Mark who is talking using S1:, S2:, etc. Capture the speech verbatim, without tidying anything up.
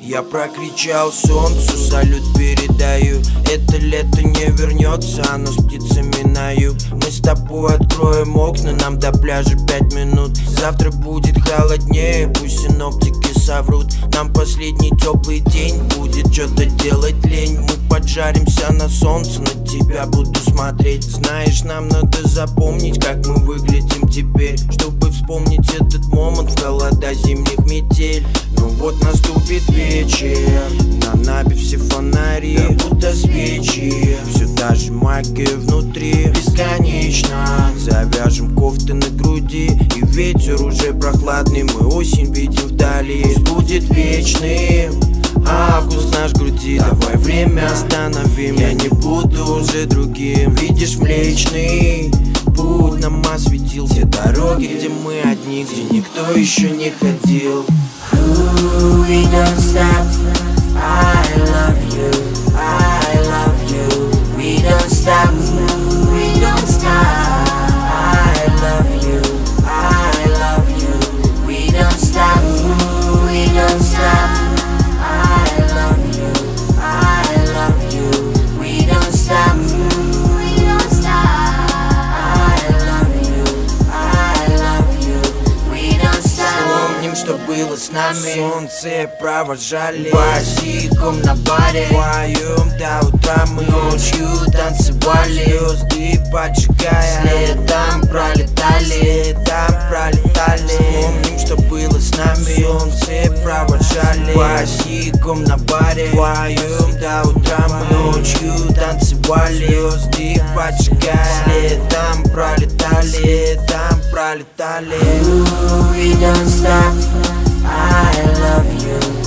S1: Я прокричал солнцу, салют передаю. Это лето не вернется, оно с птицами на юг. Мы с тобой откроем окна, нам до пляжа пять минут. Завтра будет холоднее, пусть синоптики соврут. Нам последний теплый день, будет что-то делать лень. Мы поджаримся на солнце, на тебя буду смотреть. Знаешь, нам надо запомнить, как мы выглядим теперь, чтобы вспомнить этот момент в холода зимних метель. Ну вот наступит вечер, на набе все фонари, да будто свечи. Все та же магия внутри, бесконечно. Завяжем кофты на груди, и ветер уже прохладный. Мы осень видим вдали, пусть будет вечным. Август наш грудит, давай время остановим. Я не буду уже другим. Видишь, Млечный Путь нам осветил все дороги, где мы одни, где никто еще не ходил.
S2: Ooh, we don't stop. I love you, I love you. We don't stop, we don't stop. I love you, I love you. We don't stop, we don't stop. I love you, I love you. We don't stop, we don't stop. I love you, I love you. We don't stop.
S1: Помним, что было с нами. Солнце провожали босиком на баре. Вдвоем до утра мы ночью танцевали. Звезды поджигая, следом пролетали, следом пролетали. Помним, что было с нами. Солнце провожали босиком на баре. Вдвоем до утра мы ночью танцевали. Звезды поджигая, следом пролетали, следом пролетали.
S2: Ooh, we don't stop. I love you.